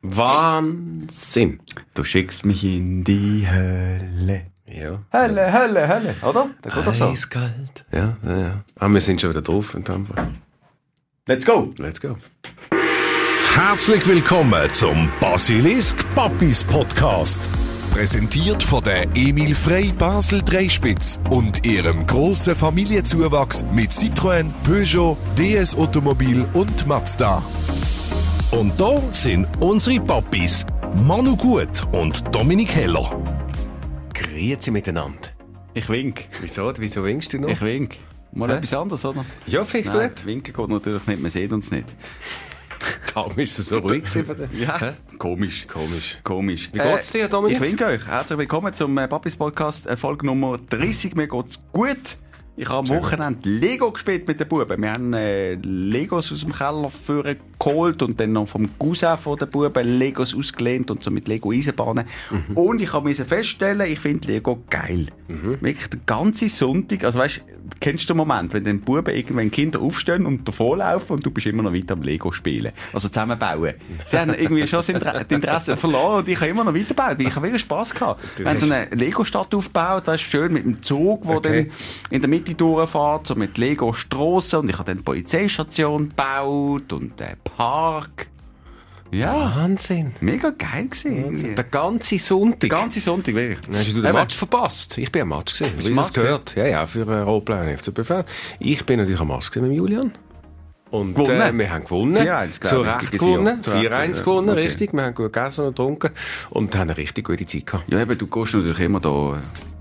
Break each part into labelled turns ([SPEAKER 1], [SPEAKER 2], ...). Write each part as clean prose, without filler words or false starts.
[SPEAKER 1] Wahnsinn.
[SPEAKER 2] Du schickst mich in die Hölle.
[SPEAKER 1] Ja.
[SPEAKER 2] Hölle, oder? Da geht das so.
[SPEAKER 1] Eiskalt. Ja. Aber wir sind schon wieder drauf.
[SPEAKER 2] Let's go.
[SPEAKER 3] Herzlich willkommen zum Basilisk Papis Podcast. Präsentiert von der Emil Frey Basel Dreispitz und ihrem grossen Familienzuwachs mit Citroën, Peugeot, DS Automobil und Mazda. Und da sind unsere Papis, Manu Gut und Dominik Heller.
[SPEAKER 1] Grüezi miteinander.
[SPEAKER 2] Ich wink.
[SPEAKER 1] Wieso winkst du noch?
[SPEAKER 2] Ich wink. Mal etwas anderes, oder?
[SPEAKER 1] Ja, finde ich gut.
[SPEAKER 2] Winken geht natürlich nicht, man sieht uns nicht.
[SPEAKER 1] Darum ist es so ruhig gewesen.
[SPEAKER 2] Ja, komisch.
[SPEAKER 1] Wie geht's dir, Dominik?
[SPEAKER 2] Ich winke euch. Herzlich willkommen zum Papis Podcast, Folge Nummer 30. Mir geht's gut. Ich habe am Wochenende Lego gespielt mit den Buben. Wir haben Legos aus dem Keller geholt und dann noch vom Cousin von den Buben Legos ausgelehnt und so mit Lego Eisenbahnen. Und ich musste feststellen, ich finde Lego geil. Wirklich den ganzen Sonntag. Also weißt, kennst du den Moment, wenn den Buben irgendwann Kinder aufstehen und davonlaufen und du bist immer noch weiter am Lego spielen? Also zusammenbauen. Sie haben irgendwie schon das Interesse verloren und ich habe immer noch weitergebaut, weil ich habe wirklich Spass gehabt. Wir haben so eine Lego-Stadt aufgebaut, weißt, schön mit dem Zug, der dann in der Mitte durchfährt, so mit Lego-Strassen, und ich habe dann die Polizeistation gebaut und den Park. Ja.
[SPEAKER 1] Wahnsinn.
[SPEAKER 2] Mega geil gewesen.
[SPEAKER 1] Der ganze Sonntag.
[SPEAKER 2] Wirklich.
[SPEAKER 1] Hast du den Match verpasst? Ich bin am Match gewesen. Wie es gehört. Ja, für Rotblau FCB. Ich bin natürlich am Match gewesen mit Julian. Und wir haben gewonnen.
[SPEAKER 2] 4-1,
[SPEAKER 1] zu Recht gewonnen. 4-1 gewonnen,
[SPEAKER 2] okay.
[SPEAKER 1] Richtig. Wir haben gut gegessen und getrunken und haben eine richtig gute Zeit gehabt.
[SPEAKER 2] Ja, eben, du gehst natürlich immer da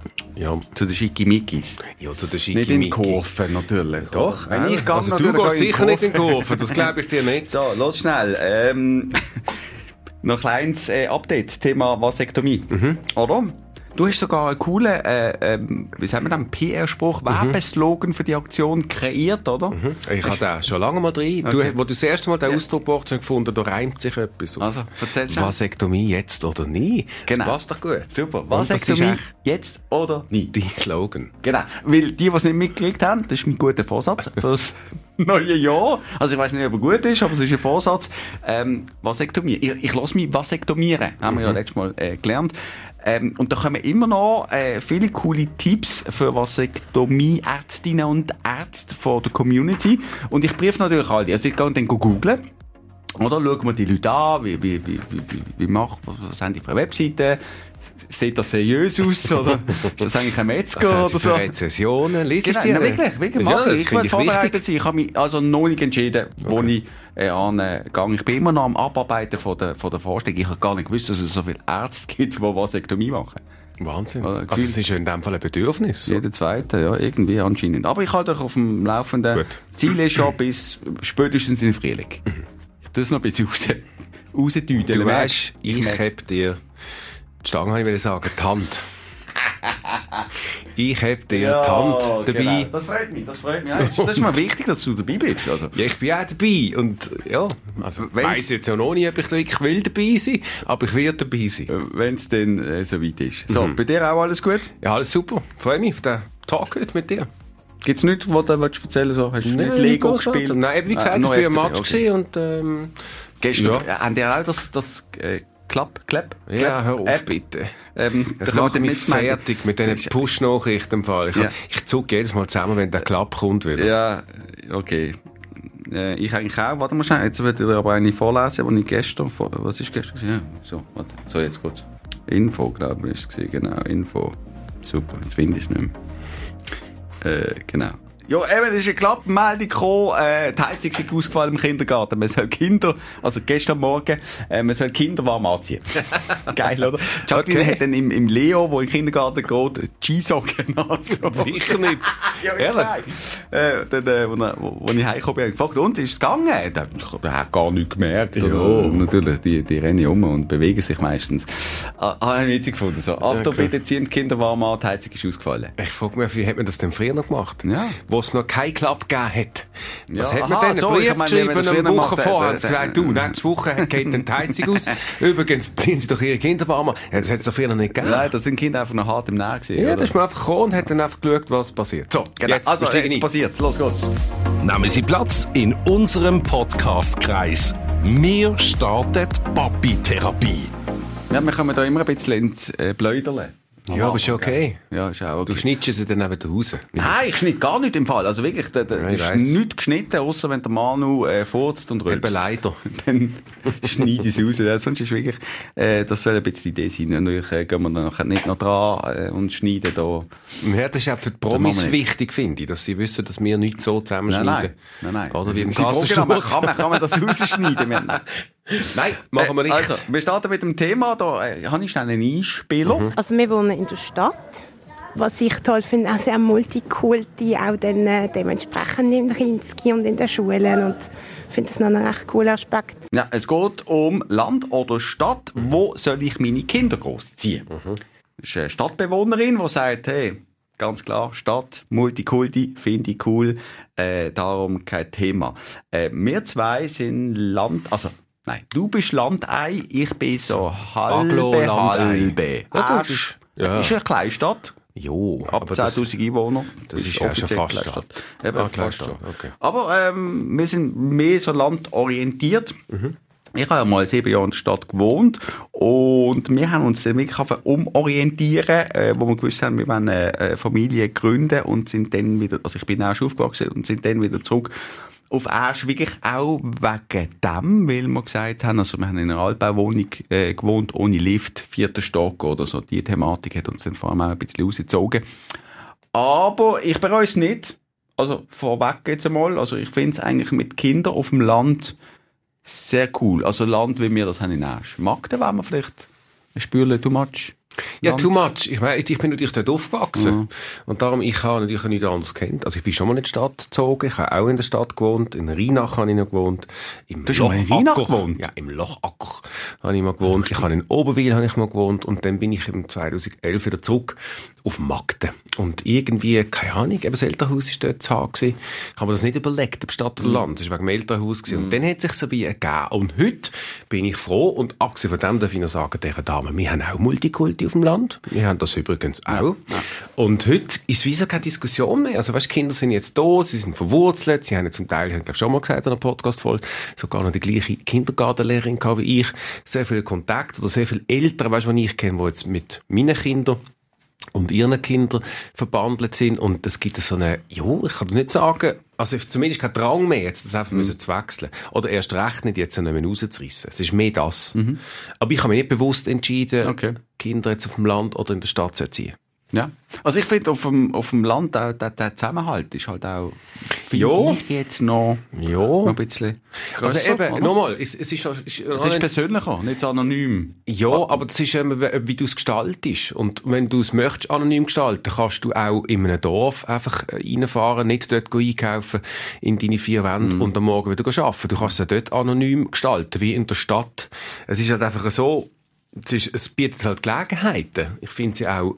[SPEAKER 2] zu den Schickimickis.
[SPEAKER 1] Ja, zu den Schickimickis.
[SPEAKER 2] Nicht in Kurven, natürlich.
[SPEAKER 1] Doch.
[SPEAKER 2] Wenn ich gehe,
[SPEAKER 1] also du gehst sicher nicht in Kurven, das glaube ich dir nicht.
[SPEAKER 2] So, los schnell. Noch ein kleines Update, Thema Vasektomie. Oder? Du hast sogar einen coolen, wie sagen wir dann, PR-Spruch, Werbeslogan für die Aktion kreiert, oder?
[SPEAKER 1] Ich habe den schon lange mal drin.
[SPEAKER 2] Okay.
[SPEAKER 1] Wo du das erste Mal den Ausdruck gebracht hast, gefunden, da reimt sich etwas auf.
[SPEAKER 2] Also, erzähl's schon.
[SPEAKER 1] Vasektomie jetzt oder nie.
[SPEAKER 2] Genau.
[SPEAKER 1] Das passt doch gut.
[SPEAKER 2] Super. Vasektomie jetzt oder nie.
[SPEAKER 1] Dein Slogan.
[SPEAKER 2] Genau. Weil die es nicht mitgekriegt haben, das ist mein guter Vorsatz für das neue Jahr. Also ich weiss nicht, ob er gut ist, aber es ist ein Vorsatz. Vasektomie. Ich lasse mich vasektomieren. Haben wir ja letztes Mal gelernt. Und da kommen immer noch viele coole Tipps für Vasektomie-Ärztinnen und Ärzte von der Community. Und ich briefe natürlich alle. Also ich gehe dann googlen. Oder schauen wir die Leute an, was haben die für eine Webseite? Sieht das seriös aus, oder ist das eigentlich ein Metzger oder so?
[SPEAKER 1] Rezessionen, liest
[SPEAKER 2] genau,
[SPEAKER 1] du die?
[SPEAKER 2] Wirklich mache ich. Ich will vorbereitet sein. Ich habe mich also noch nicht entschieden, wo ich angehe. Ich bin immer noch am Abarbeiten von der Vorstellung. Ich habe gar nicht gewusst, dass es so viele Ärzte gibt, die Vasektomie machen.
[SPEAKER 1] Wahnsinn. Also es ist ja in dem Fall ein Bedürfnis.
[SPEAKER 2] Jeder Zweite, ja, irgendwie anscheinend. Aber ich halte euch auf dem Laufenden.
[SPEAKER 1] Gut.
[SPEAKER 2] Ziel ist schon bis spätestens im Frühling. Ich tue es noch ein bisschen rausdüdeln.
[SPEAKER 1] Du weißt, ich habe dir die Stange, ich will sagen, die Hand. Ich habe dir die Hand dabei.
[SPEAKER 2] Genau. Das freut mich. Das ist mir wichtig, dass du dabei bist. Also.
[SPEAKER 1] Ja, ich bin auch dabei. Und ja, also ich weiss jetzt ja noch nicht, ob ich wirklich will dabei sein, aber ich werde dabei sein.
[SPEAKER 2] Wenn es dann soweit ist. So, bei dir auch alles gut?
[SPEAKER 1] Ja, alles super. Freue mich auf den Tag heute mit dir.
[SPEAKER 2] Gibt es nichts, was du erzählen willst? So, hast du nicht Lego gespielt?
[SPEAKER 1] Nein, wie gesagt, ich bin am Match gesehen und
[SPEAKER 2] gestern haben die auch das Clap?
[SPEAKER 1] Ja, hör auf, bitte. Das macht mich fertig mit diesen Push-Nachrichten im Fall. Ich zucke jedes Mal zusammen, wenn der Klapp kommt wieder.
[SPEAKER 2] Ja, okay. Ich eigentlich auch. Warte mal schnell. Jetzt würde ich dir aber eine vorlesen, die ich gestern... Was ist gestern gewesen? Ja, so, warte. So, jetzt kurz. Info, glaube ich, ist es gewesen. Genau, Info. Super, jetzt finde ich es nicht mehr. Genau. Ja, eben, es ist eine Klappmeldung gekommen, die Heizung ist ausgefallen im Kindergarten. Man soll also gestern Morgen, man soll Kinder warm anziehen. Geil, oder? Jacqueline hat dann im Leo, wo in den Kindergarten geht, G-Socken angezogen.
[SPEAKER 1] Sicher nicht.
[SPEAKER 2] Ja, ehrlich? Dann, wo ich heimgekommen bin, gefragt, und, ist es gegangen? Der hat gar nichts gemerkt.
[SPEAKER 1] Ja.
[SPEAKER 2] Oder? Natürlich, die rennen um und bewegen sich meistens. Habe ich witzig gefunden. So, Achtung, bitte ziehen die Kinder warm an, die Heizung ist ausgefallen.
[SPEAKER 1] Ich frage mich, wie hat man das denn früher noch gemacht?
[SPEAKER 2] Ja.
[SPEAKER 1] Wo es noch keinen Klapp gegeben hat. Was hat man
[SPEAKER 2] aha,
[SPEAKER 1] denn?
[SPEAKER 2] so,
[SPEAKER 1] Einen Brief
[SPEAKER 2] ich meine,
[SPEAKER 1] geschrieben,
[SPEAKER 2] wenn
[SPEAKER 1] eine
[SPEAKER 2] das
[SPEAKER 1] Woche
[SPEAKER 2] früher
[SPEAKER 1] vorher, hat
[SPEAKER 2] macht,
[SPEAKER 1] sie gesagt, du, nächste Woche geht dann die Heizung aus. Übrigens ziehen sie doch ihre Kinder warm an. Ja, das hat es doch früher nicht gegeben.
[SPEAKER 2] Nein, da sind Kinder einfach noch hart im Nähe gewesen.
[SPEAKER 1] Ja,
[SPEAKER 2] oder?
[SPEAKER 1] da ist man einfach gekommen und hat dann einfach geschaut, was passiert. So,
[SPEAKER 2] Genau.
[SPEAKER 1] jetzt,
[SPEAKER 2] jetzt passiert's. Los geht's.
[SPEAKER 3] Nehmen Sie Platz in unserem Podcast-Kreis. Wir starten Papi-Therapie.
[SPEAKER 2] Ja, wir kommen da immer ein bisschen ins Bläuderle.
[SPEAKER 1] Ja, aber ist ja okay.
[SPEAKER 2] Ja, ist auch okay.
[SPEAKER 1] Du schnittest sie dann eben zu Hause.
[SPEAKER 2] Nein, ich schnitt gar nicht im Fall. Also wirklich, da ist nichts geschnitten, außer wenn der Manu furzt und rülpst.
[SPEAKER 1] Eben leider.
[SPEAKER 2] Dann schneide ich es raus. Ja, sonst ist wirklich, das soll ein bisschen die Idee sein. Natürlich gehen wir dann nachher nicht noch dran und schneiden da.
[SPEAKER 1] Ja, das ist auch für die Promis wichtig, finde ich, dass sie wissen, dass wir nicht so zusammenschneiden.
[SPEAKER 2] Nein.
[SPEAKER 1] Oder wie im
[SPEAKER 2] Kassensturz. Kann man das rausschneiden?
[SPEAKER 1] Nein, machen wir nicht.
[SPEAKER 2] Also, wir starten mit dem Thema. Da habe ich schnell einen Einspieler.
[SPEAKER 4] Also wir wohnen in der Stadt. Was ich toll finde, auch sehr Multikulti, auch dann dementsprechend im Kinski und in den Schulen. Und ich finde das noch einen recht coolen Aspekt.
[SPEAKER 2] Ja, es geht um Land oder Stadt. Wo soll ich meine Kinder großziehen? Das ist eine Stadtbewohnerin, die sagt, hey, ganz klar, Stadt, Multikulti, finde ich cool. Darum kein Thema. Wir zwei sind Nein, du bist Landei, ich bin so halbe.
[SPEAKER 1] Ja,
[SPEAKER 2] ist eine Kleinstadt.
[SPEAKER 1] Jo,
[SPEAKER 2] Ab 10'000 Einwohner.
[SPEAKER 1] Das ist ja schon fast Stadt.
[SPEAKER 2] Eben, fast Stadt. Okay. Aber wir sind mehr so landorientiert. Ich habe ja mal 7 Jahre in der Stadt gewohnt und wir haben uns dann wirklich umorientieren, wo wir gewusst haben, wir wollen eine Familie gründen und sind dann wieder, also ich bin auch schon aufgewachsen und sind dann wieder zurück auf Asch, wirklich auch wegen dem, weil wir gesagt haben, also wir haben in einer Altbauwohnung gewohnt, ohne Lift, 4. Stock oder so. Die Thematik hat uns dann vor allem auch ein bisschen rausgezogen. Aber ich bereue es nicht. Also vorweg jetzt einmal, also ich finde es eigentlich mit Kindern auf dem Land sehr cool. Also Land, wie wir das haben in Asch. Magden wollen wir vielleicht ein Spürchen too much?
[SPEAKER 1] Ja, too much. Ich meine, ich bin natürlich dort aufgewachsen. Und darum, ich habe natürlich nichts anderes kennt. Also ich bin schon mal in die Stadt gezogen. Ich habe auch in der Stadt gewohnt. In Rheinach habe ich noch gewohnt.
[SPEAKER 2] Du hast schon mal in Rheinach gewohnt?
[SPEAKER 1] Ja, im Lochacker habe ich mal gewohnt. Ich habe in Oberwil habe ich mal gewohnt. Und dann bin ich im 2011 wieder zurück auf Magden. Und irgendwie, keine Ahnung, eben das Elternhaus war dort zu haben gewesen. Ich habe mir das nicht überlegt, ob Stadt oder Land. Das war wegen dem Elternhaus gewesen. Und dann hat es sich so wie ergeben. Und heute bin ich froh. Und abgesehen von dem darf ich noch sagen, dieser Dame, wir haben auch Multikulti auf dem Land. Wir haben das übrigens auch. Ja. Und heute ist wie so keine Diskussion mehr. Also weißt, die Kinder sind jetzt da, sie sind verwurzelt, sie haben ja zum Teil, ich habe schon mal gesagt in einer Podcast-Folge, sogar noch die gleiche Kindergartenlehrerin gehabt wie ich. Sehr viele Kontakte oder sehr viele Eltern, weißt du, die ich kenne, die jetzt mit meinen Kindern und ihren Kindern verbandelt sind. Und es gibt so eine, ich kann nicht sagen, also zumindest kein Drang mehr, jetzt das einfach zu wechseln. Oder erst recht nicht, jetzt nicht mehr rauszureissen. Es ist mehr das. Aber ich habe mich nicht bewusst entschieden, Kinder jetzt auf dem Land oder in der Stadt zu erziehen.
[SPEAKER 2] Ja. Also ich finde, auf dem Land auch, der Zusammenhalt ist halt auch, finde ich jetzt noch ein bisschen grösser.
[SPEAKER 1] Also eben, nochmal, es ist
[SPEAKER 2] persönlicher, nicht so anonym.
[SPEAKER 1] Ja, aber das ist wie du es gestaltest. Und wenn du es möchtest anonym gestalten, kannst du auch in einem Dorf einfach reinfahren, nicht dort einkaufen in deine 4 Wände und am Morgen wieder arbeiten. Du kannst es dort anonym gestalten, wie in der Stadt. Es ist halt einfach so, es bietet halt Gelegenheiten. Ich finde sie auch,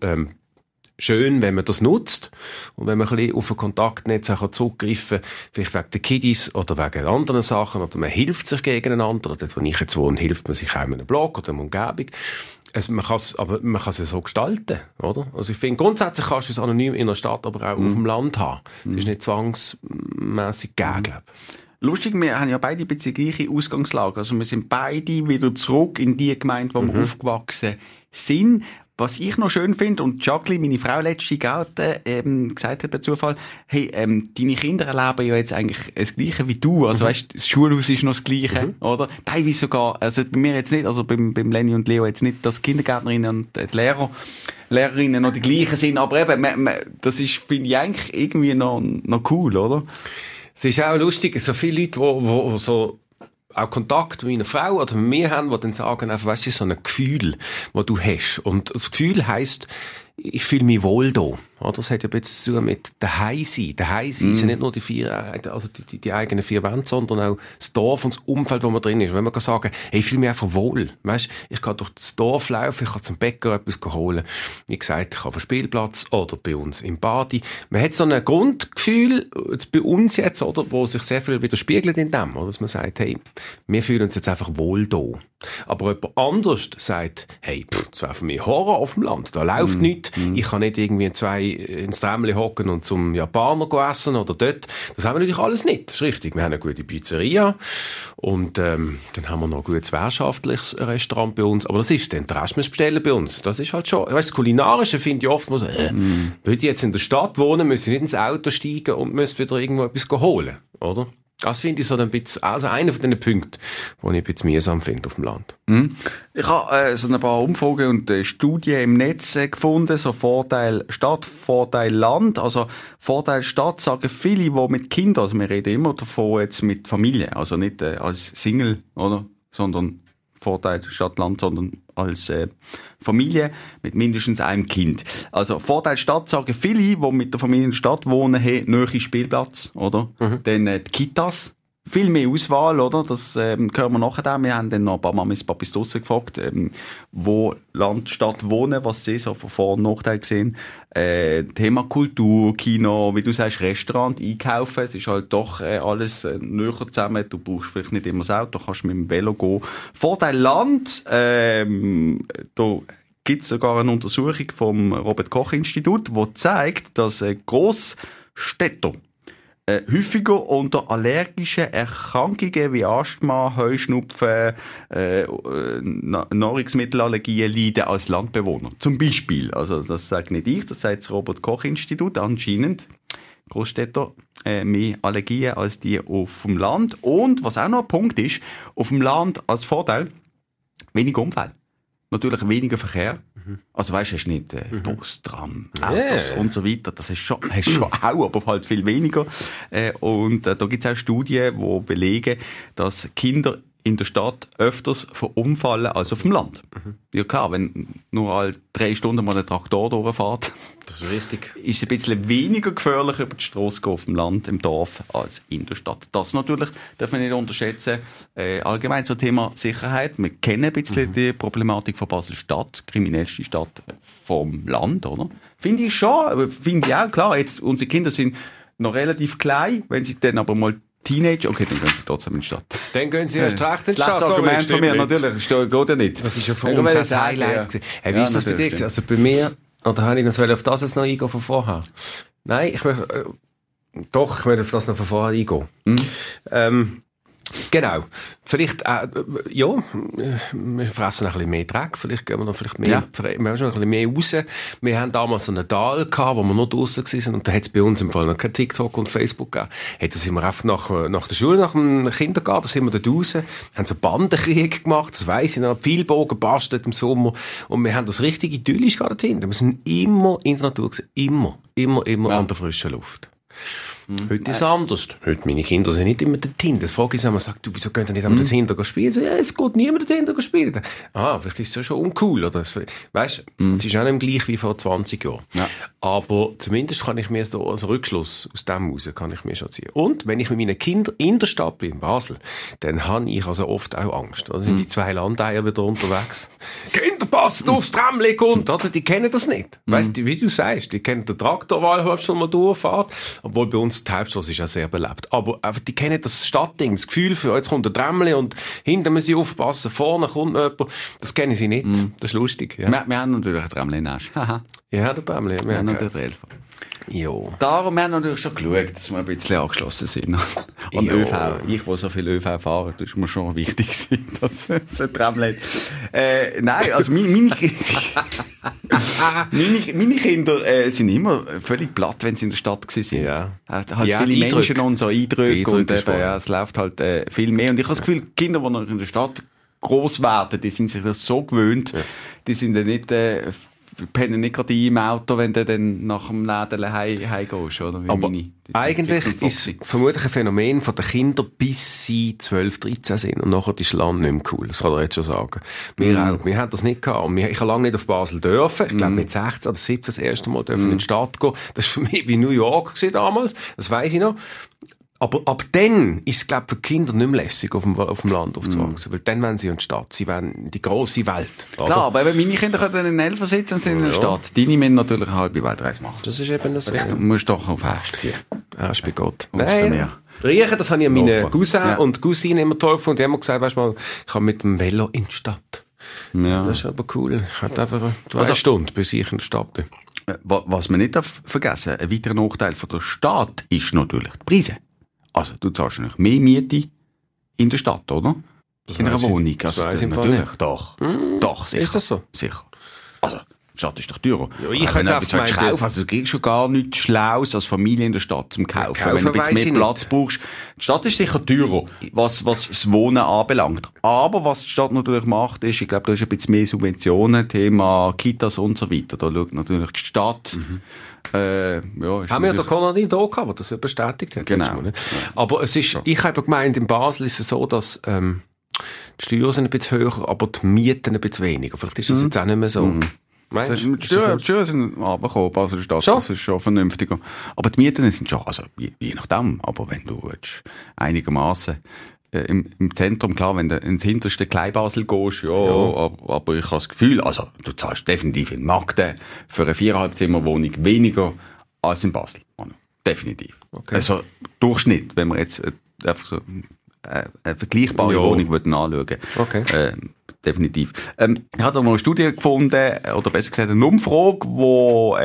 [SPEAKER 1] schön, wenn man das nutzt und wenn man ein bisschen auf ein Kontaktnetz zurückgreifen kann, vielleicht wegen den Kiddies oder wegen anderen Sachen, oder man hilft sich gegeneinander, oder dort, wo ich jetzt wohne, hilft man sich auch in einem Blog oder in einer Umgebung. Also man kann es ja so gestalten, oder? Also ich finde, grundsätzlich kannst du es anonym in der Stadt, aber auch auf dem Land haben. Das ist nicht zwangsmässig gegeben, glaube ich.
[SPEAKER 2] Lustig, wir haben ja beide ein bisschen die gleiche Ausgangslage. Also wir sind beide wieder zurück in die Gemeinde, wo wir aufgewachsen sind. Was ich noch schön finde, und Jacqueline, meine Frau, letztens auch gesagt hat bei Zufall, hey, deine Kinder erleben ja jetzt eigentlich das Gleiche wie du. Also weißt, das Schulhaus ist noch das Gleiche, oder? Teilweise sogar, also bei mir jetzt nicht, also beim Lenny und Leo jetzt nicht, dass Kindergärtnerinnen und die Lehrerinnen noch die gleichen sind, aber eben, das ist, finde ich eigentlich irgendwie noch cool, oder?
[SPEAKER 1] Es ist auch lustig, so viele Leute, die so auch Kontakt mit meiner Frau oder mit mir haben, die dann sagen, einfach, weißt du, so ein Gefühl, das du hast. Und das Gefühl heisst, ich fühle mich wohl da. Das hat ja jetzt zu tun mit daheim sein. Daheim sein ist ja nicht nur die eigenen 4 Wände, sondern auch das Dorf und das Umfeld, wo man drin ist. Wenn man kann sagen, hey, ich fühle mich einfach wohl. Weißt, ich kann durch das Dorf laufen, ich kann zum Bäcker etwas holen. Wie gesagt, ich kann auf den Spielplatz oder bei uns im Badi. Man hat so ein Grundgefühl, bei uns jetzt, oder, wo sich sehr viel widerspiegelt in dem, oder, dass man sagt, hey, wir fühlen uns jetzt einfach wohl da. Aber jemand anders sagt, hey, das wäre für mich Horror auf dem Land. Da läuft nichts. Ich kann nicht irgendwie ins Trämli hocken und zum Japaner essen oder dort. Das haben wir natürlich alles nicht. Das ist richtig. Wir haben eine gute Pizzeria und dann haben wir noch ein gutes wirtschaftliches Restaurant bei uns. Aber das ist dann, der Rest muss bestellen bei uns. Das ist halt schon, weißt, das Kulinarische finde ich oft so, würde ich jetzt in der Stadt wohnen, müssen nicht ins Auto steigen und müssen wieder irgendwo etwas holen, oder? Das finde ich so ein bisschen, also einer von den Punkten, die ich ein bisschen mühsam finde auf dem Land.
[SPEAKER 2] Ich habe so ein paar Umfragen und Studien im Netz gefunden, so Vorteil Stadt, Vorteil Land. Also Vorteil Stadt sagen viele, die mit Kindern, also wir reden immer davon jetzt mit Familie, also nicht als Single, oder, sondern Vorteil Stadt, Land, sondern als Familie mit mindestens einem Kind. Also Vorteil Stadt sagen viele, die mit der Familie in der Stadt wohnen, hey, nähe Spielplatz, oder? Dann die Kitas, viel mehr Auswahl, oder? Das hören wir nachher. Wir haben dann noch ein paar Mamis, Papis draussen gefragt, wo Land, Stadt wohnen, was sie so von Vor- und Nachteil sehen. Thema Kultur, Kino, wie du sagst, Restaurant, Einkaufen, es ist halt doch alles näher zusammen. Du brauchst vielleicht nicht immer das Auto, du kannst mit dem Velo gehen. Vorteil Land, da gibt es sogar eine Untersuchung vom Robert-Koch-Institut, die zeigt, dass Grossstädter häufiger unter allergischen Erkrankungen wie Asthma, Heuschnupfen, Nahrungsmittelallergien leiden als Landbewohner. Zum Beispiel. Also, das sagt nicht ich, das sagt das Robert-Koch-Institut. Anscheinend Großstädter mehr Allergien als die auf dem Land. Und, was auch noch ein Punkt ist, auf dem Land als Vorteil, weniger Unfälle. Natürlich weniger Verkehr. Also weißt du, hast nicht Bus, Tram, Autos und so weiter. Das hast schon auch, aber halt viel weniger. Und da gibt es auch Studien, die belegen, dass Kinder in der Stadt öfters verunfallen als auf dem Land. Ja klar, wenn nur alle 3 Stunden mal ein Traktor durchfährt,
[SPEAKER 1] das ist richtig.
[SPEAKER 2] Ist es ein bisschen weniger gefährlich über die Strasse gehen auf dem Land, im Dorf, als in der Stadt. Das natürlich darf man nicht unterschätzen. Allgemein zum Thema Sicherheit. Wir kennen ein bisschen die Problematik von Basel-Stadt, kriminellste Stadt vom Land, oder? Finde ich schon, aber finde ich auch klar. Jetzt, unsere Kinder sind noch relativ klein, wenn sie dann aber mal Teenager, okay, dann gehen sie trotzdem in die Stadt.
[SPEAKER 1] Dann gehen sie erst recht in die Stadt.
[SPEAKER 2] Das Argument von mir, natürlich, das geht ja nicht.
[SPEAKER 1] Das ist ja für uns ein Highlight gewesen. Hey, wie ist das bei dir gewesen? Also bei mir, oder habe ich noch auf das jetzt noch eingehen von vorher? Nein, ich möchte auf das noch von vorher eingehen. Genau. Vielleicht, ja, wir fressen ein bisschen mehr Dreck, vielleicht gehen wir noch mehr, wir haben schon ein bisschen mehr raus. Wir haben damals so einen Tal gehabt, wo wir noch draussen waren, und da hat es bei uns im Fall noch kein TikTok und Facebook gegeben. Hey, da sind wir einfach nach der Schule, nach dem Kindergarten, sind wir da draussen, haben so Bandenkrieg gemacht, das weiss ich noch, viel Bogen gebastelt im Sommer, und wir haben das richtig idyllisch gerade hinten. Wir sind immer in der Natur gewesen, immer an der frischen Luft. Heute ist es anders. Heute, meine Kinder sind nicht immer dort hin. Das frage ich sie, man sagt, du, wieso gehen die nicht einmal dort hinten spielen? Ja, es geht niemand dort hinten spielen. Vielleicht ist es ja schon uncool, oder? Weißt, es ist auch nicht gleich wie vor 20 Jahren. Ja. Aber zumindest kann ich mir so, also Rückschluss aus dem raus, kann ich mir schon ziehen. Und wenn ich mit meinen Kindern in der Stadt bin, in Basel, dann habe ich also oft auch Angst. Da sind die 2 Landeier wieder unterwegs. Kinder, passt aufs Tramli und, oder? Die kennen das nicht. Weißt du, wie du sagst, die kennen den Traktorwahl, halt schon mal durchfahrt. Obwohl bei uns die Hauptstrasse ist ja sehr belebt. Aber einfach, die kennen das Stadtding, das Gefühl für, jetzt kommt der Tramli und hinten müssen sie aufpassen, vorne kommt jemand. Das kennen sie nicht. Das ist lustig. Ja.
[SPEAKER 2] Wir haben natürlich ein Tramli in Asch.
[SPEAKER 1] Ja, der Tramli.
[SPEAKER 2] Wir haben natürlich Elfer.
[SPEAKER 1] Jo.
[SPEAKER 2] Darum haben wir natürlich schon geschaut, dass wir ein bisschen angeschlossen sind. Und ÖV, ich, der so viel ÖV fahre, das ist mir schon wichtig, dass es ein Tramli nein, also meine Kinder sind immer völlig platt, wenn sie in der Stadt waren.
[SPEAKER 1] Ja.
[SPEAKER 2] Halt viele Menschen und so Eindrücke und es läuft halt viel mehr. Und ich habe das Gefühl, Kinder, die noch in der Stadt gross werden, die sind sich das so gewöhnt, die sind dann nicht pennen nicht gerade im Auto, wenn du dann nach dem Läden heimgehst, oder? Wie
[SPEAKER 1] aber eigentlich ist es vermutlich ein Phänomen von den Kindern, bis sie 12, 13 sind. Und nachher ist das Land nicht mehr cool. Das kann ich jetzt schon sagen. Wir auch. Wir haben das nicht gehabt. Ich habe lange nicht auf Basel dürfen. Ich glaube, mit 16 oder 17 das erste Mal dürfen in die Stadt gehen. Das war für mich wie New York damals. Das weiss ich noch. Aber ab dann ist es, glaube ich, für Kinder nicht mehr lässig, auf dem Land aufzuwachsen. Weil dann wollen sie in die Stadt. Sie wollen die grosse Welt. Oder?
[SPEAKER 2] Klar, aber meine Kinder können dann in Elfer sitzen und sind in der Stadt. Deine müssen natürlich eine halbe Weltreise machen.
[SPEAKER 1] Das ist eben das.
[SPEAKER 2] Du musst doch auf Hest ziehen.
[SPEAKER 1] Hest bei Gott.
[SPEAKER 2] Nein.
[SPEAKER 1] Riechen, das habe ich an meine
[SPEAKER 2] Super.
[SPEAKER 1] Cousins und Cousinen immer toll gefunden. Die haben immer gesagt, weißt du mal, ich kann mit dem Velo in die Stadt.
[SPEAKER 2] Ja.
[SPEAKER 1] Das ist aber cool. Ich hatte einfach 2 Stunden, bis ich in der Stadt bin.
[SPEAKER 2] Was man nicht vergessen darf, ein weiterer Nachteil von der Stadt ist natürlich die Preise. Also, du zahlst natürlich mehr Miete in der Stadt, oder? In einer Wohnung.
[SPEAKER 1] Das
[SPEAKER 2] Also,
[SPEAKER 1] weiss ich
[SPEAKER 2] natürlich.
[SPEAKER 1] nicht.
[SPEAKER 2] Doch, sicher.
[SPEAKER 1] Ist das so?
[SPEAKER 2] Sicher. Also, die Stadt ist doch teurer.
[SPEAKER 1] Ja, ich
[SPEAKER 2] wenn
[SPEAKER 1] hätte
[SPEAKER 2] du
[SPEAKER 1] jetzt
[SPEAKER 2] etwas
[SPEAKER 1] gemeint,
[SPEAKER 2] kaufen, also du kriegst schon gar nichts Schlaues als Familie in der Stadt zum Kaufen.
[SPEAKER 1] kaufen
[SPEAKER 2] Wenn du ein bisschen
[SPEAKER 1] weiss
[SPEAKER 2] mehr
[SPEAKER 1] ich
[SPEAKER 2] Platz brauchst. Die Stadt ist sicher teurer, was das Wohnen anbelangt. Aber was die Stadt natürlich macht, ist, ich glaube, da ist ein bisschen mehr Subventionen, Thema Kitas und so weiter. Da schaut natürlich die Stadt. Ja,
[SPEAKER 1] Haben wir ja den Konradin da gehabt, der das ja bestätigt hat.
[SPEAKER 2] Genau.
[SPEAKER 1] Mal, aber es ist, ich habe gemeint, in Basel ist es so, dass die Steuern sind ein bisschen höher, aber die Mieten ein bisschen weniger. Vielleicht ist das jetzt auch nicht mehr so. Meinst du?
[SPEAKER 2] Die Steuern sind runtergekommen, Basel Stadt, das ist schon vernünftiger. Aber die Mieten sind schon, also je nachdem, aber wenn du jetzt einigermaßen im Zentrum, klar, wenn du ins hinterste Kleinbasel gehst, aber ich habe das Gefühl, also du zahlst definitiv in Magden für eine 4,5 Zimmer Wohnung weniger als in Basel. Definitiv.
[SPEAKER 1] Okay.
[SPEAKER 2] Also Durchschnitt, wenn wir jetzt einfach so eine vergleichbare Wohnung anschauen.
[SPEAKER 1] Okay.
[SPEAKER 2] Definitiv. Ich habe da noch eine Studie gefunden, oder besser gesagt eine Umfrage, wo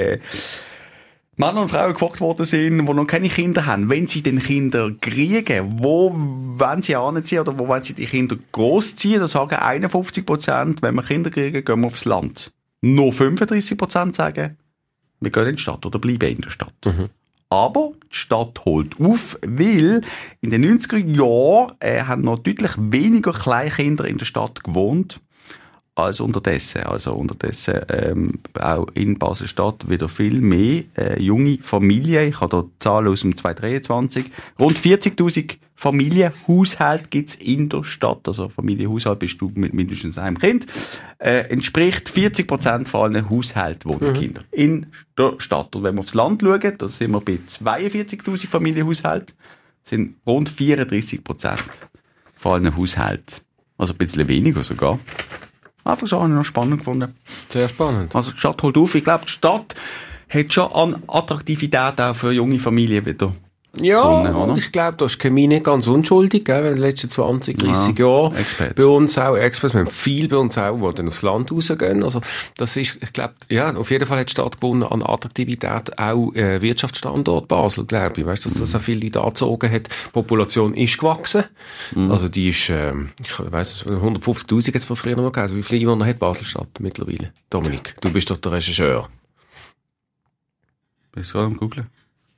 [SPEAKER 2] Männer und Frauen gefragt worden sind, die noch keine Kinder haben. Wenn sie den Kinder kriegen, wo wollen sie anziehen oder wo wollen sie die Kinder großziehen? Da sagen 51%, wenn wir Kinder kriegen, gehen wir aufs Land. Nur 35% sagen, wir gehen in die Stadt oder bleiben in der Stadt. Mhm. Aber die Stadt holt auf, weil in den 90er Jahren haben noch deutlich weniger Kleinkinder in der Stadt gewohnt als unterdessen. Also unterdessen auch in Basel-Stadt wieder viel mehr junge Familien. Ich habe da Zahlen aus dem 2023. Rund 40'000 Familienhaushalte gibt es in der Stadt. Also Familienhaushalt bist du mit mindestens einem Kind. Entspricht 40% von allen Haushalten wohnen Kinder in der Stadt. Und wenn wir aufs Land schauen, da sind wir bei 42'000 Familienhaushalten, sind rund 34% von allen Haushalten. Also ein bisschen weniger sogar. Einfach so habe ich noch spannend gefunden.
[SPEAKER 1] Sehr spannend.
[SPEAKER 2] Also die Stadt holt auf. Ich glaube, die Stadt hat schon an Attraktivität auch für junge Familien wieder.
[SPEAKER 1] Ja,
[SPEAKER 2] gewonnen,
[SPEAKER 1] und ich glaube, da ist Chemie nicht ganz unschuldig, gell? In den letzten 20, 30 Jahren.
[SPEAKER 2] Experts.
[SPEAKER 1] Bei uns auch, Experts, wir haben viel bei uns auch, die dann aufs Land rausgehen. Also, das ist, ich glaube, ja, auf jeden Fall hat die Stadt gewonnen an Attraktivität, auch, Wirtschaftsstandort Basel, glaube ich. Weißt du, dass das auch viele Leute angezogen hat. Die Population ist gewachsen. Also, die ist, ich weiss, 150.000 jetzt von früher noch gegeben. Also, wie viele Einwohner hat Basel-Stadt mittlerweile? Dominik, du bist doch der Regisseur.
[SPEAKER 2] Bist du gerade am Googlen?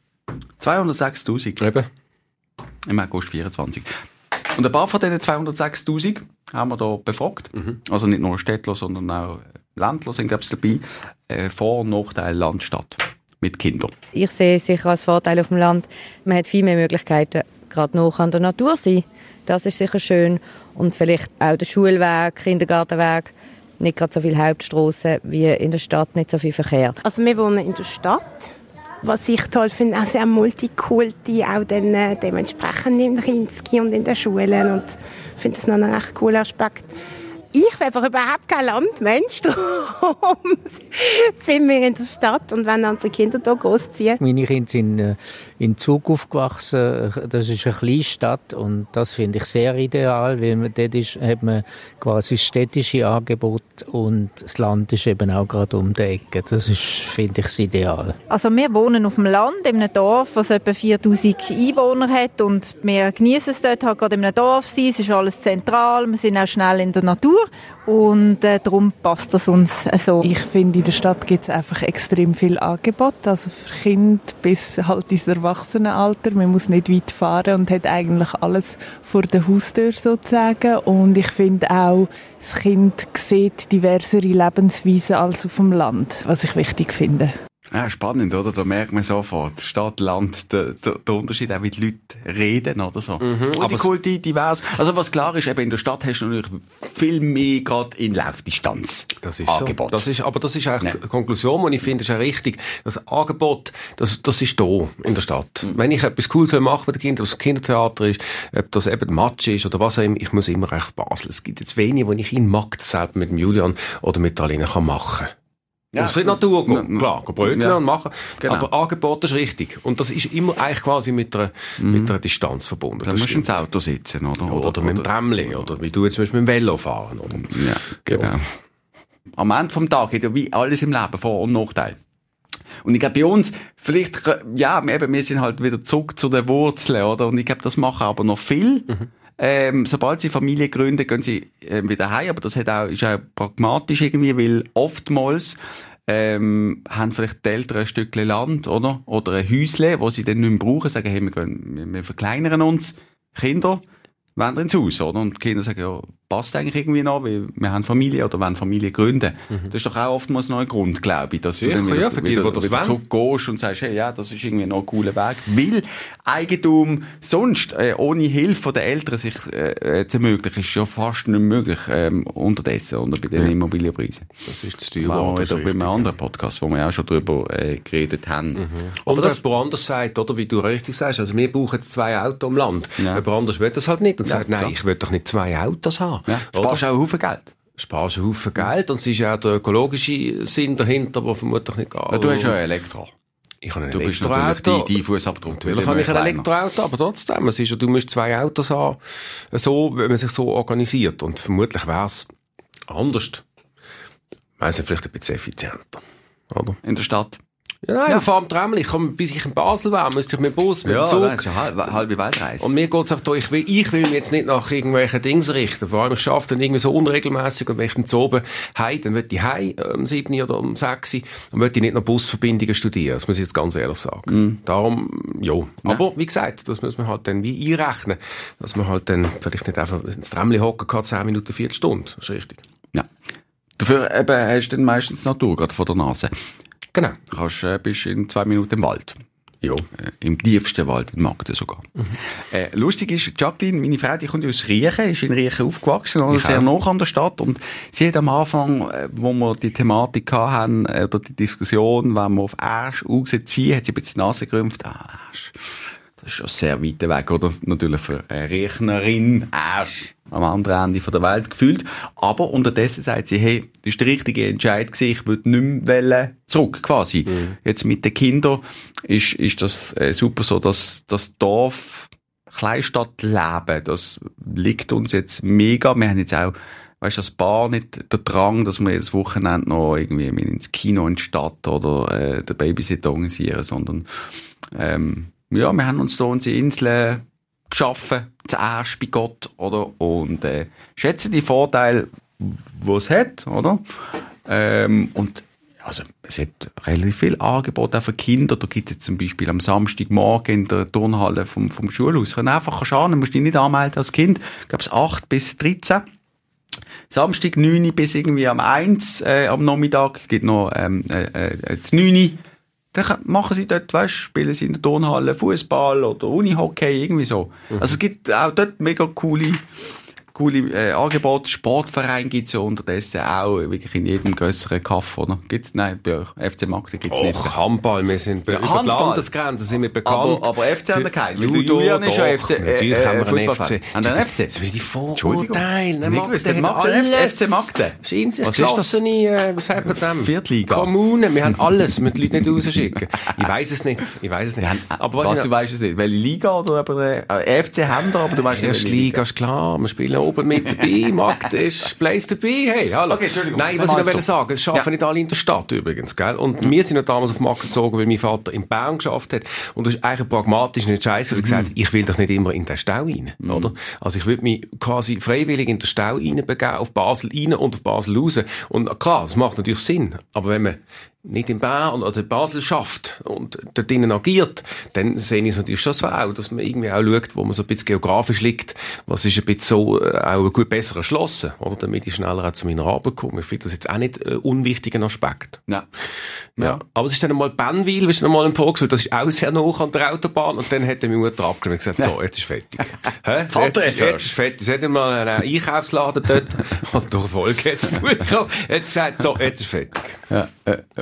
[SPEAKER 2] 206'000.
[SPEAKER 1] Eben.
[SPEAKER 2] Im August 24. Und ein paar von diesen 206'000 haben wir da befragt. Also nicht nur Städtler, sondern auch Ländler sind, glaube ich, dabei. Vor- und Nachteil Land-Stadt. Mit Kindern.
[SPEAKER 5] Ich sehe sicher als Vorteil auf dem Land, man hat viel mehr Möglichkeiten, gerade noch an der Natur sein. Das ist sicher schön. Und vielleicht auch der Schulweg, Kindergartenweg. Nicht gerade so viele Hauptstrassen wie in der Stadt, nicht so viel Verkehr.
[SPEAKER 4] Also wir wohnen in der Stadt. Was ich toll finde, auch sehr Multikulti, auch dann dementsprechend im Kinski und in den Schulen. Und ich finde das noch einen recht coolen Aspekt. Ich bin einfach überhaupt kein Landmensch, darum sind wir in der Stadt und wenn unsere Kinder hier großziehen.
[SPEAKER 6] Meine Kinder sind in Zug aufgewachsen. Das ist eine Kleinstadt und das finde ich sehr ideal, weil man dort hat man quasi städtische Angebote und das Land ist eben auch gerade um die Ecke. Das ist, finde ich, das Ideal.
[SPEAKER 7] Also wir wohnen auf dem Land, in einem Dorf, das etwa 4'000 Einwohner hat und wir genießen es dort, halt gerade in einem Dorf sein. Es ist alles zentral, wir sind auch schnell in der Natur. Und darum passt das uns so.
[SPEAKER 8] Ich finde, in der Stadt gibt es einfach extrem viel Angebot, also für Kinder bis halt ins Erwachsenenalter. Man muss nicht weit fahren und hat eigentlich alles vor der Haustür sozusagen. Und ich finde auch, das Kind sieht diversere Lebensweisen als auf dem Land, was ich wichtig finde.
[SPEAKER 2] Ja, spannend, oder? Da merkt man sofort, Stadt, Land, der Unterschied, auch wie die Leute reden oder so. Und aber die Kultur divers. Also was klar ist, eben in der Stadt hast du natürlich viel mehr gerade in Laufdistanz.
[SPEAKER 1] Das ist
[SPEAKER 2] Angebot.
[SPEAKER 1] So. Das ist eigentlich die Konklusion, die ich finde, ist auch richtig. Das Angebot, das ist da in der Stadt. Wenn ich etwas Cooles machen mit den Kindern, ob es Kindertheater ist, ob das eben Match ist oder was auch immer, ich muss immer auf Basel. Es gibt jetzt wenig, wo ich in Magd selber mit dem Julian oder mit Alina machen kann. Ja, aus der Natur gehen. Klar, bröteln und machen.
[SPEAKER 2] Genau.
[SPEAKER 1] Aber Angebot ist richtig. Und das ist immer eigentlich quasi mit einer Distanz verbunden.
[SPEAKER 2] Da musst du ins Auto sitzen, oder?
[SPEAKER 1] Oder mit dem Tramli, oder wie du jetzt zum Beispiel mit dem Velo fahren, oder?
[SPEAKER 2] Ja, genau. Am Ende vom Tag hat ja wie alles im Leben Vor- und Nachteile. Und ich glaube, bei uns, vielleicht, ja, wir sind halt wieder zurück zu den Wurzeln, oder? Und ich glaube, das machen aber noch viel. Sobald sie Familie gründen, gehen sie wieder heim, aber das ist auch pragmatisch irgendwie, weil oftmals haben vielleicht die Eltern ein Stückchen Land, oder? Oder ein Häusle, das sie dann nicht mehr brauchen, sagen, hey, wir verkleinern uns, Kinder wollen ins Haus, oder? Und die Kinder sagen, ja, passt eigentlich irgendwie noch, weil wir haben Familie oder wollen Familie gründen. Das ist doch auch oftmals noch ein Grund, glaube ich, dass
[SPEAKER 1] sicher,
[SPEAKER 2] du dann
[SPEAKER 1] wieder
[SPEAKER 2] zurückgehst und sagst, hey, ja, das ist irgendwie noch ein cooler Weg. Weil Eigentum sonst, ohne Hilfe der Eltern sich zu ermöglichen, ist ja fast nicht möglich, unterdessen, oder bei den Immobilienpreisen.
[SPEAKER 1] Das ist zu teuer.
[SPEAKER 2] War wieder bei einem anderen Podcast, wo wir auch schon drüber geredet haben.
[SPEAKER 1] Oder dass jemand anders sagt, oder wie du richtig sagst, also wir brauchen jetzt 2 Autos im Land. Ja. Jemand anders will das halt nicht und sagt, nein, ich will doch nicht 2 Autos haben.
[SPEAKER 2] Ja, sparst auch einen Haufen Geld.
[SPEAKER 1] Sparst einen Haufen Geld und es ist ja auch der ökologische Sinn dahinter, der vermutlich nicht geht.
[SPEAKER 2] Ja, du hast ja ein Elektro.
[SPEAKER 1] Ich habe ein
[SPEAKER 2] Elektroauto.
[SPEAKER 1] Du bist natürlich
[SPEAKER 2] dein Fußabdruck.
[SPEAKER 1] Natürlich habe ich ein Elektroauto, aber trotzdem, es ist ja, du musst 2 Autos haben, so, wenn man sich so organisiert. Und vermutlich wäre es anders. Weiss nicht, vielleicht ein bisschen effizienter. Oder?
[SPEAKER 2] In der Stadt.
[SPEAKER 1] Ja, nein, ja. Vor allem Tramli. Bis ich in Basel war, müsste ich mit dem Bus, mit dem Zug.
[SPEAKER 2] Ja, das ist eine halbe Weltreise.
[SPEAKER 1] Und mir geht's auf da, ich will mich jetzt nicht nach irgendwelchen Dings richten. Vor allem, ich schaffe dann irgendwie so unregelmäßig und wenn ich dann zu oben heim, dann will ich heim, um 7 oder um 6 und will ich nicht noch Busverbindungen studieren. Das muss ich jetzt ganz ehrlich sagen. Darum, ja. Aber, wie gesagt, das muss man halt dann wie einrechnen. Dass man halt dann vielleicht nicht einfach ins Tramli hocken kann, 10 Minuten, Viertelstunde. Das ist richtig.
[SPEAKER 2] Ja. Dafür eben hast du dann meistens die Natur gerade vor der Nase.
[SPEAKER 1] Genau.
[SPEAKER 2] Bist in 2 Minuten im Wald.
[SPEAKER 1] Ja.
[SPEAKER 2] Im tiefsten Wald, in Magden sogar. Lustig ist, Jacqueline, meine Frau, die kommt aus Riechen, ist in Riechen aufgewachsen, oder sehr nah an der Stadt. Und sie hat am Anfang, wo wir die Thematik hatten, oder die Diskussion, wenn wir auf Asch rausziehen, hat sie ein bisschen die Nase gerümpft. Asch. Das ist schon sehr weit weg, oder? Natürlich für eine Riechnerin, Asch, am anderen Ende der Welt gefühlt. Aber unterdessen sagt sie, hey, das ist der richtige Entscheid gewesen, ich würde nicht mehr zurück, quasi. Jetzt mit den Kindern ist das super so, dass das Dorf, Kleinstadtleben, das liegt uns jetzt mega. Wir haben jetzt auch, weißt du, das Paar nicht der Drang, dass wir jedes Wochenende noch irgendwie ins Kino in die Stadt oder den Babysitter organisieren, sondern, ja, wir haben uns da unsere Inseln geschaffen, zu Asch bei Gott, oder? Und schätzen die Vorteile, die es hat, oder? Und also es hat relativ viel Angebot auch für Kinder. Da gibt es jetzt zum Beispiel am Samstagmorgen in der Turnhalle vom Schulhaus. Du kannst einfach schauen, du musst dich nicht anmelden als Kind. Ich glaube, es 8 bis 13. Samstag 9 bis irgendwie am 1 am Nachmittag. Gibt noch 9. Dann machen sie dort, weißt, spielen sie in der Turnhalle Fußball oder Unihockey, irgendwie so. Also es gibt auch dort mega coole Angebote. Sportverein gibt's ja unterdessen auch, wirklich in jedem grösseren Kaff, oder? Gibt's? Nein, bei euch. FC Magden gibt's nicht.
[SPEAKER 1] Handball, wir sind über die Landesgrenzen sind wir bekannt.
[SPEAKER 2] Aber FC haben wir keinen.
[SPEAKER 1] Judo,
[SPEAKER 2] Julian ist ja
[SPEAKER 1] FC. Natürlich haben wir einen FC.
[SPEAKER 2] Haben wir einen FC?
[SPEAKER 1] Das sind die Vorurteile.
[SPEAKER 2] FC Magden.
[SPEAKER 1] Was ist das? Was sagt man dem?
[SPEAKER 2] Viertliga.
[SPEAKER 1] Kommunen. Wir haben alles. Wir die Leute nicht rausschicken. Ich weiss es nicht.
[SPEAKER 2] Aber was du weißt es nicht? Welche Liga oder FC haben wir, aber du weißt nicht,
[SPEAKER 1] welche Liga. Ist klar. Wir spielen oben mit dabei, Magd ist Place to be, hey, hallo. Okay, nein, was ich noch sagen, es schaffen nicht alle in der Stadt übrigens, gell? Und wir sind ja damals auf Magd gezogen, weil mein Vater in Bern geschafft hat. Und das ist eigentlich pragmatisch nicht scheiße, weil ich gesagt, ich will doch nicht immer in den Stau rein, oder? Also ich würde mich quasi freiwillig in den Stau reinbegeben, auf Basel rein und auf Basel raus. Und klar, das macht natürlich Sinn. Aber wenn man nicht in Bern oder Basel schafft und dort drinnen agiert, dann sehe ich es natürlich schon so auch, dass man irgendwie auch schaut, wo man so ein bisschen geografisch liegt, was ist ein bisschen so auch gut besser erschlossen, oder? Damit ich schneller auch zu meiner Arbeit komme. Ich finde das jetzt auch nicht ein unwichtiger Aspekt. Ja. Aber es ist dann einmal Bennwil, das ist dann einmal im Volkswirt, das ist auch sehr nah an der Autobahn und dann hat meine Mutter abgenommen und gesagt, so, jetzt ist fertig.
[SPEAKER 2] Vater,
[SPEAKER 1] jetzt ist fertig. Sie hat mal einen Einkaufsladen dort und durch Erfolg jetzt gesagt, so, jetzt ist fertig.
[SPEAKER 2] Ja,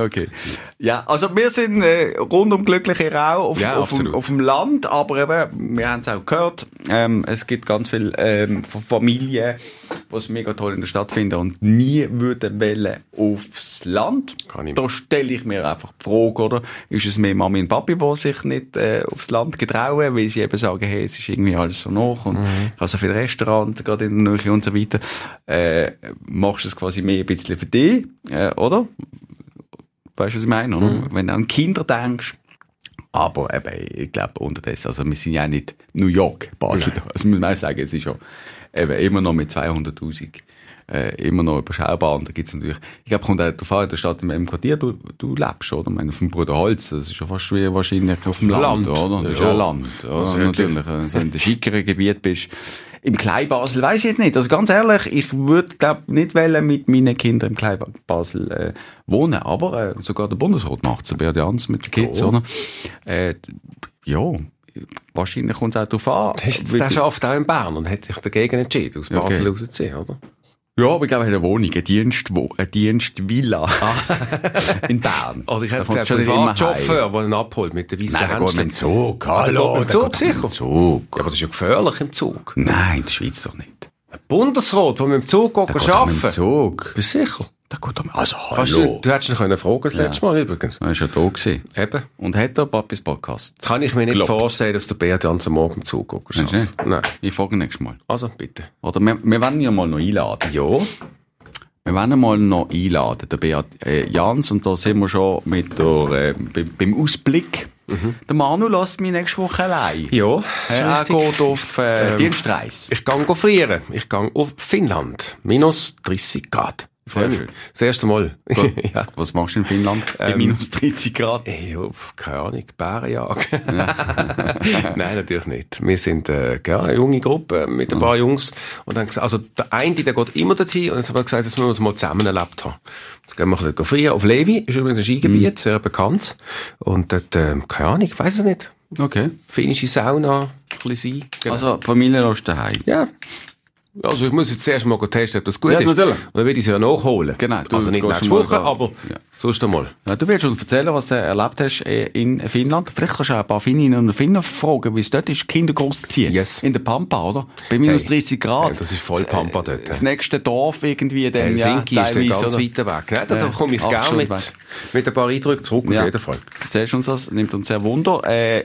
[SPEAKER 2] Okay. Ja, also wir sind rundum glücklich hier auch auf dem Land, aber eben, wir haben es auch gehört, es gibt ganz viele Familien, die es mega toll in der Stadt finden und nie würden wollen aufs Land. Da stelle ich mir einfach die Frage, oder? Ist es mehr Mami und Papi, die sich nicht aufs Land getrauen, weil sie eben sagen, hey, es ist irgendwie alles so nach und ich habe so viele Restaurants, gerade in der Nähe und so weiter. Machst du es quasi mehr ein bisschen für dich, oder? Weißt du, was ich meine, oder? Wenn du an Kinder denkst. Aber eben, ich glaube, unterdessen, also wir sind ja nicht New York, Basel. Also muss man auch sagen, es ist ja eben immer noch mit 200'000 immer noch überschaubar. Und da gibt's natürlich, ich glaube, kommt auch darauf an, in der Stadt, in welchem Quartier du lebst, oder? Ich meine, auf dem Bruderholz, das ist ja fast wie wahrscheinlich auf dem Land, oder? Das ist ja Land, oder? Also natürlich, wenn du in einem schickeren Gebiet bist. Im Kleinbasel weiss ich jetzt nicht. Also ganz ehrlich, ich würde, glaube nicht wollen mit meinen Kindern im Kleinbasel wohnen. Aber sogar der Bundesrat macht es, Beat Jans mit den Kids, oder? Ja, wahrscheinlich kommt es auch darauf an.
[SPEAKER 1] Der schafft auch in Bern und hat sich dagegen entschieden, aus Basel rauszuziehen, oder?
[SPEAKER 2] Ja, aber ich glaube, er hat eine Wohnung, eine Dienstvilla in Bern.
[SPEAKER 1] Oder ich hätte gesagt, ein Privatchauffeur, der ihn abholt mit der weißen
[SPEAKER 2] Nein, mit dem Zug. Hallo,
[SPEAKER 1] im Zug sicher.
[SPEAKER 2] Im Zug.
[SPEAKER 1] Ja, aber das ist ja gefährlich im Zug.
[SPEAKER 2] Nein, in der Schweiz doch nicht.
[SPEAKER 1] Ein Bundesrat, der mit dem Zug arbeiten.
[SPEAKER 2] Mit dem Zug.
[SPEAKER 1] Bist du sicher?
[SPEAKER 2] Da geht also, hallo.
[SPEAKER 1] Du hättest ihn fragen können, das letzte Mal übrigens.
[SPEAKER 2] Er ist ja da gewesen.
[SPEAKER 1] Eben.
[SPEAKER 2] Und hat er Papis Podcast?
[SPEAKER 1] Kann ich mir nicht vorstellen, dass der Beat Jans am Morgen im Zug arbeitet.
[SPEAKER 2] Nein. Ich frage nächstes Mal.
[SPEAKER 1] Also, bitte.
[SPEAKER 2] Oder wir wollen ja mal noch einladen.
[SPEAKER 1] Ja.
[SPEAKER 2] Wir wollen mal noch einladen, der Beat Jans, und da sind wir schon mit der, beim Ausblick. Der Manu lässt mich nächste Woche allein.
[SPEAKER 1] Ja,
[SPEAKER 2] er geht auf Dienstreise.
[SPEAKER 1] Ich gehe frieren. Ich gehe auf Finnland. Minus 30 Grad.
[SPEAKER 2] Sehr schön.
[SPEAKER 1] Das erste Mal.
[SPEAKER 2] Ja. Was machst du in Finnland? Bei minus 30 Grad?
[SPEAKER 1] Ja, keine Ahnung, Bärenjagen. Nein, natürlich nicht. Wir sind eine junge Gruppe mit ein paar Jungs und dann gesagt, also der eine, der geht immer dorthin und dann haben wir gesagt, dass wir uns mal zusammen erlebt haben. Jetzt gehen wir ein bisschen frieren. Auf Levi ist übrigens ein Skigebiet, sehr bekannt. Und dort, keine Ahnung, ich weiss es nicht.
[SPEAKER 2] Okay.
[SPEAKER 1] Finnische Sauna, ein bisschen sein.
[SPEAKER 2] Genau. Also die Familie lässt daheim?
[SPEAKER 1] Ja. Also ich muss jetzt zuerst mal testen, ob das gut ist.
[SPEAKER 2] Natürlich.
[SPEAKER 1] Und dann will ich sie ja nachholen.
[SPEAKER 2] Genau.
[SPEAKER 1] Also nicht nächste Woche, aber sonst einmal.
[SPEAKER 2] Ja, du willst uns erzählen, was du erlebt hast in Finnland. Vielleicht kannst du auch ein paar Finninnen und Finner fragen, wie es dort ist, Kinder groß zu ziehen.
[SPEAKER 1] Yes.
[SPEAKER 2] In der Pampa, oder? Bei minus 30 Grad.
[SPEAKER 1] Ja, das ist voll Pampa dort.
[SPEAKER 2] Das nächste Dorf irgendwie.
[SPEAKER 1] Helsinki ist ein ganz weiter Weg. Ja, da komme ich gerne mit ein paar Eindrücken zurück, auf jeden Fall.
[SPEAKER 2] Erzählst du uns das, nimmt uns sehr Wunder.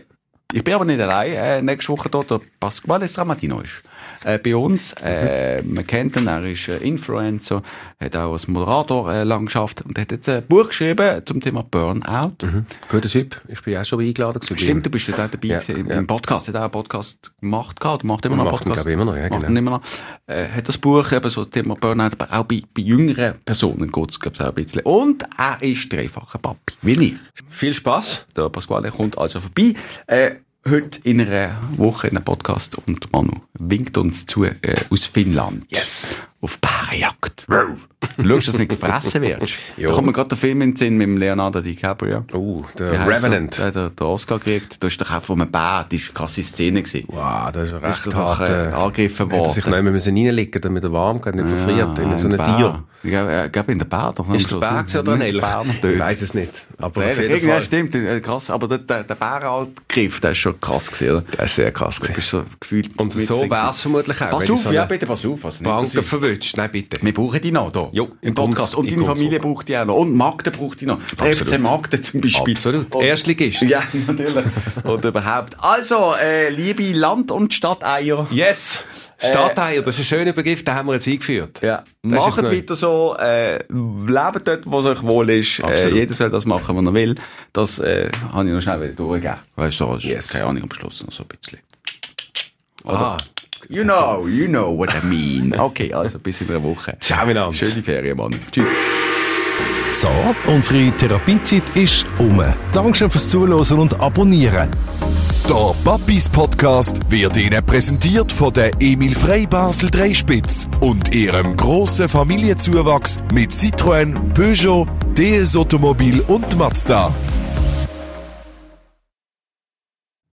[SPEAKER 2] Ich bin aber nicht allein. Nächste Woche dort der Pasquale Stramatino ist. Bei uns, man kennt ihn, er ist Influencer, hat auch als Moderator lang geschafft und hat jetzt ein Buch geschrieben zum Thema Burnout.
[SPEAKER 1] Guter Typ, ich bin auch schon eingeladen gewesen.
[SPEAKER 2] Stimmt, du bist ja da dabei gewesen, im Podcast, hat auch einen Podcast gemacht gehabt, macht immer noch einen Podcast.
[SPEAKER 1] Macht immer noch, ja, genau.
[SPEAKER 2] Immer noch. Hat das Buch eben so Thema Burnout, aber auch bei jüngeren Personen geht es, glaube ich, auch ein bisschen. Und er ist dreifacher Papi, wie ich.
[SPEAKER 1] Viel Spass.
[SPEAKER 2] Der Pasquale kommt also vorbei. Heute in einer Woche in einem Podcast und Manu winkt uns zu aus Finnland.
[SPEAKER 1] Yes.
[SPEAKER 2] Auf Bärenjagd. Schaust, dass du nicht gefressen wirst. Da kommt mir gerade der Film in den Sinn mit dem Leonardo DiCaprio.
[SPEAKER 1] Oh, der Revenant.
[SPEAKER 2] Der Oscar gekriegt. Da ist doch auch von einem Bär, das war eine krasse Szene gewesen.
[SPEAKER 1] Wow, das ist recht
[SPEAKER 2] hart angegriffen worden.
[SPEAKER 1] Hätte sich noch einmal reinlegen, damit er warm geht, nicht verfriert. In so einem Tier.
[SPEAKER 2] Ich glaube in der Bär.
[SPEAKER 1] Ist der Bär oder ein Elch? Ich weiss es nicht. Aber auf jeden Fall.
[SPEAKER 2] Stimmt, krass. Aber der Bärenangriff, der ist schon krass gewesen, oder?
[SPEAKER 1] Der ist sehr krass gewesen.
[SPEAKER 2] Du bist so gefühlt.
[SPEAKER 1] Und so wär's vermutlich auch.
[SPEAKER 2] Pass auf, ja, bitte pass auf.
[SPEAKER 1] Banken verwünscht. Nein, bitte.
[SPEAKER 2] Wir brauchen die noch, da.
[SPEAKER 1] Jo,
[SPEAKER 2] im Podcast. Und deine Familie braucht die auch noch. Und Magden braucht die noch. Der FC Magden zum Beispiel.
[SPEAKER 1] Absolut. Erstligist.
[SPEAKER 2] Ja, natürlich. Und überhaupt. Also, liebe Land- und Stadteier.
[SPEAKER 1] Yes. Stadteier, das ist ein schöner Begriff, den haben wir jetzt eingeführt.
[SPEAKER 2] Ja. Macht weiter so, lebt dort, wo es euch wohl ist. Jeder soll das machen, was er will. Das, habe ich noch schnell wieder durchgegeben. Weißt du, keine Ahnung, am Schluss noch so ein bisschen. Oder? You know what I mean. Okay, also bis in einer Woche.
[SPEAKER 1] Ciao miteinander.
[SPEAKER 2] Schöne Ferien, Mann. Tschüss.
[SPEAKER 3] So, unsere Therapiezeit ist um. Dankeschön fürs Zuhören und Abonnieren. Der Papis Podcast wird Ihnen präsentiert von der Emil Frey Basel Dreispitz und ihrem grossen Familienzuwachs mit Citroën, Peugeot, DS Automobil und Mazda.